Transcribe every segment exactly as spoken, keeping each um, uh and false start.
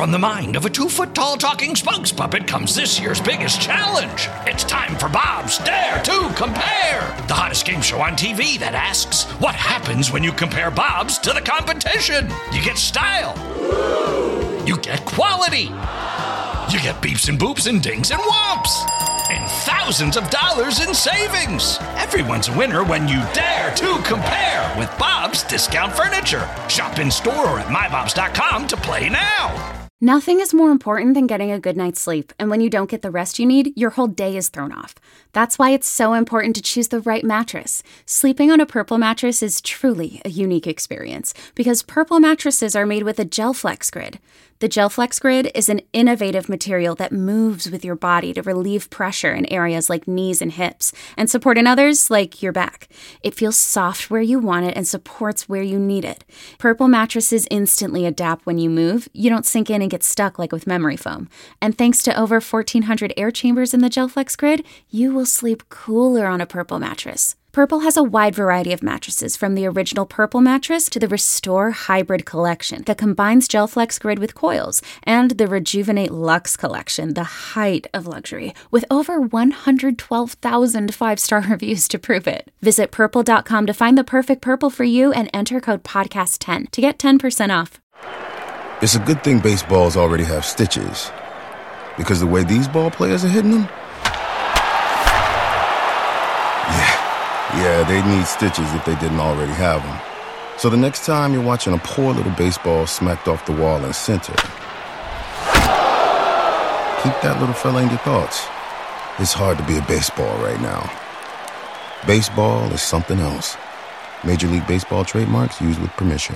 From the mind of a two-foot-tall talking spokes puppet comes this year's biggest challenge. It's time for Bob's Dare to Compare, the hottest game show on T V that asks, what happens when you compare Bobs to the competition? You get style. You get quality. You get beeps and boops and dings and whomps. And thousands of dollars in savings. Everyone's a winner when you dare to compare with Bob's Discount Furniture. Shop in store or at my bobs dot com to play now. Nothing is more important than getting a good night's sleep, and when you don't get the rest you need, your whole day is thrown off. That's why it's so important to choose the right mattress. Sleeping on a Purple mattress is truly a unique experience, because Purple mattresses are made with a GelFlex Grid. The GelFlex Grid is an innovative material that moves with your body to relieve pressure in areas like knees and hips, and support in others like your back. It feels soft where you want it and supports where you need it. Purple mattresses instantly adapt when you move. You don't sink in and get stuck like with memory foam. And thanks to over fourteen hundred air chambers in the GelFlex Grid, you will sleep cooler on a Purple mattress. Purple has a wide variety of mattresses, from the original Purple mattress to the Restore Hybrid collection that combines GelFlex Grid with coils, and the Rejuvenate Luxe collection, the height of luxury, with over one hundred twelve thousand five-star reviews to prove it. Visit purple dot com to find the perfect Purple for you and enter code podcast ten to get ten percent off. It's a good thing baseballs already have stitches, because the way these ball players are hitting them, yeah. Yeah, they need stitches if they didn't already have them. So the next time you're watching a poor little baseball smacked off the wall in center, keep that little fella in your thoughts. It's hard to be a baseball right now. Baseball is something else. Major League Baseball trademarks used with permission.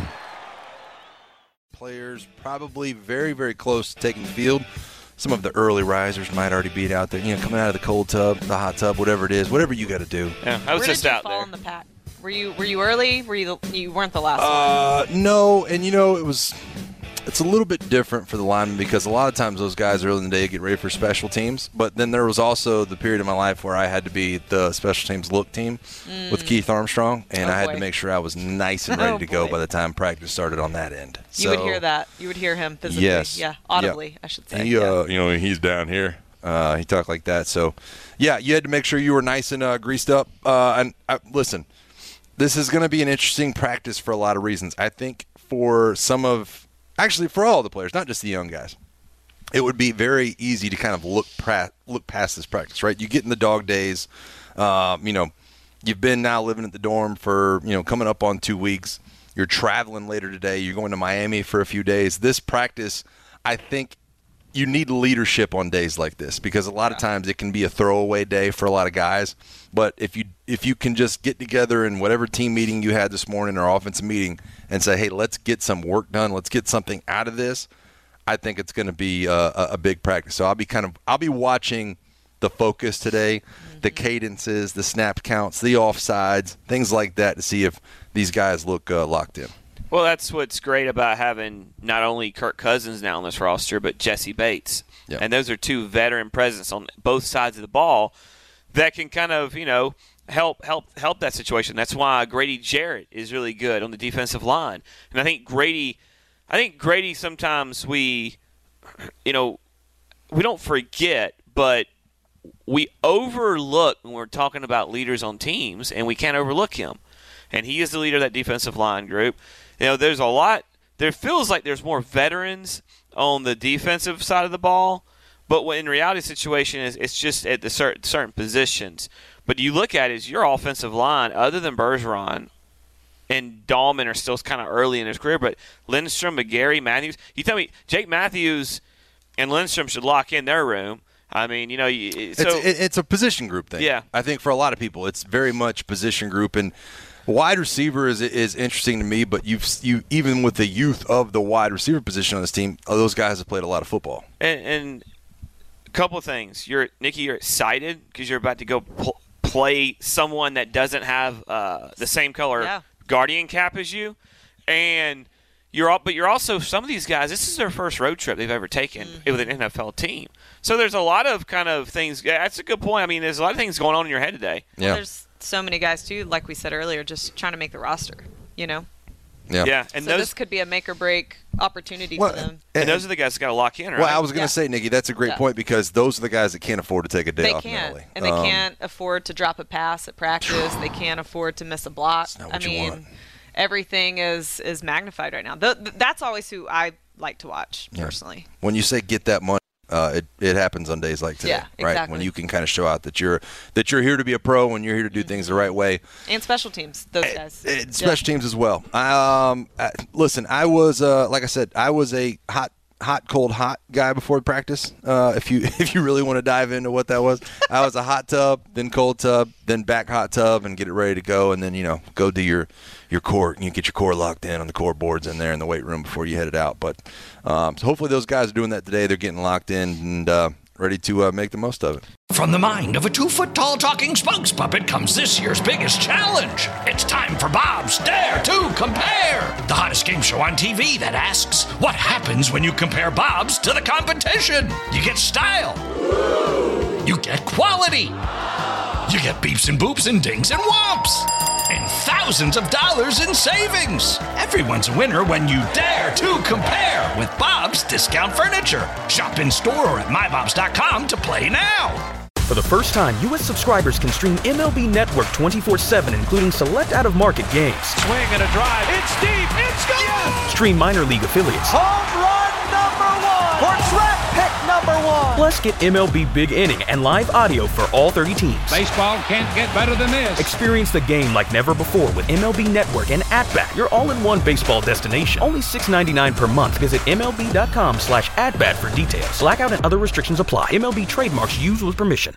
Players probably very, very close to taking the field. Some of the early risers might already be out there, you know, coming out of the cold tub, the hot tub, whatever it is, whatever you got to do. Yeah, I was Where just did you out fall there. in the pack? Were you were you early? Were you the, you weren't the last Uh, one? no, and you know, it was. It's a little bit different for the linemen because a lot of times those guys early in the day get ready for special teams. But then there was also the period of my life where I had to be the special teams look team mm. with Keith Armstrong, and oh, I had boy. to make sure I was nice and ready oh, to go boy. by the time practice started on that end. You so, would hear that. You would hear him physically. Yes. Yeah, audibly, yeah. I should say. He, yeah. uh, you know, he's down here. Uh, he talked like that. So, yeah, you had to make sure you were nice and uh, greased up. Uh, and uh, listen, this is going to be an interesting practice for a lot of reasons. I think for some of Actually, for all the players, not just the young guys, it would be very easy to kind of look pra- look past this practice, right? You get in the dog days, um, you know, you've been now living at the dorm for, you know, coming up on two weeks. You're traveling later today. You're going to Miami for a few days. This practice, I think you need leadership on days like this because a lot of times it can be a throwaway day for a lot of guys. But if you if you can just get together in whatever team meeting you had this morning or offensive meeting and say, hey, let's get some work done, let's get something out of this, I think it's going to be a, a big practice. So I'll be kind of I'll be watching the focus today, mm-hmm. the cadences, the snap counts, the offsides, things like that to see if these guys look uh, locked in. Well, that's what's great about having not only Kirk Cousins now on this roster, but Jesse Bates. Yep. And those are two veteran presence on both sides of the ball that can kind of, you know, help help help that situation. That's why Grady Jarrett is really good on the defensive line. And I think Grady I think Grady sometimes we you know, we don't forget, but we overlook when we're talking about leaders on teams, and we can't overlook him. And he is the leader of that defensive line group. You know, there's a lot – there feels like there's more veterans on the defensive side of the ball, but when in reality the situation is it's just at the certain, certain positions. But you look at it as your offensive line, other than Bergeron and Dahlman are still kind of early in his career, but Lindstrom, McGarry, Matthews – you tell me Jake Matthews and Lindstrom should lock in their room. I mean, you know, so it's, it's a position group thing. Yeah. I think for a lot of people it's very much position group, and wide receiver is is interesting to me, but you've you even with the youth of the wide receiver position on this team, those guys have played a lot of football. And, and a couple of things, you're Nikki, you're excited because you're about to go pl- play someone that doesn't have uh, the same color yeah. Guardian cap as you, and you're all, but you're also some of these guys. This is their first road trip they've ever taken mm-hmm. with an N F L team. So there's a lot of kind of things. That's a good point. I mean, there's a lot of things going on in your head today. Yeah. Well, there's so many guys too, like we said earlier, just trying to make the roster. You know, Yeah. Yeah, and so those this could be a make or break opportunity Well, for them. and those are the guys that got to lock in, right? Well, I was going to Yeah. say, Nikki, that's a great Yeah. point because those are the guys that can't afford to take a day They off. can't, mentally. and they Um, can't afford to drop a pass at practice. They can't afford to miss a block. not I what you mean, want. everything is is magnified right now. Th- th- that's always who I like to watch Yeah. personally. When you say get that money, uh, it, it happens on days like today, Yeah, right? exactly. When you can kind of show out that you're that you're here to be a pro and you're here to do things the right way. And special teams, those guys. Uh, Yeah. Special teams as well. Um, I, listen, I was uh, like I said, I was a hot, hot, cold, hot guy before practice. Uh, if you if you really want to dive into what that was, I was a hot tub, then cold tub, then back hot tub, and get it ready to go, and then you know go do your your core. You get your core locked in on the core boards in there in the weight room before you head it out. But um, so hopefully those guys are doing that today. They're getting locked in and uh, ready to uh, make the most of it. From the mind of a two-foot-tall talking spokes puppet comes this year's biggest challenge. It's time for Bob's Dare to Compare, the hottest game show on T V that asks, what happens when you compare Bob's to the competition? You get style. You get quality. You get beeps and boops and dings and whomps. And thousands of dollars in savings. Everyone's a winner when you dare to compare with Bob's Discount Furniture. Shop in store or at my bobs dot com to play now. For the first time, U S subscribers can stream M L B Network twenty-four seven, including select out-of-market games. Swing and a drive. It's deep. It's gone. Yes! Stream minor league affiliates. Home run number one. Or draft pick number one. Plus, get M L B Big Inning and live audio for all thirty teams. Baseball can't get better than this. Experience the game like never before with M L B Network and At-Bat, your all-in-one baseball destination. Only six dollars and ninety-nine cents per month. Visit M L B dot com slash at bat for details. Blackout and other restrictions apply. M L B trademarks used with permission.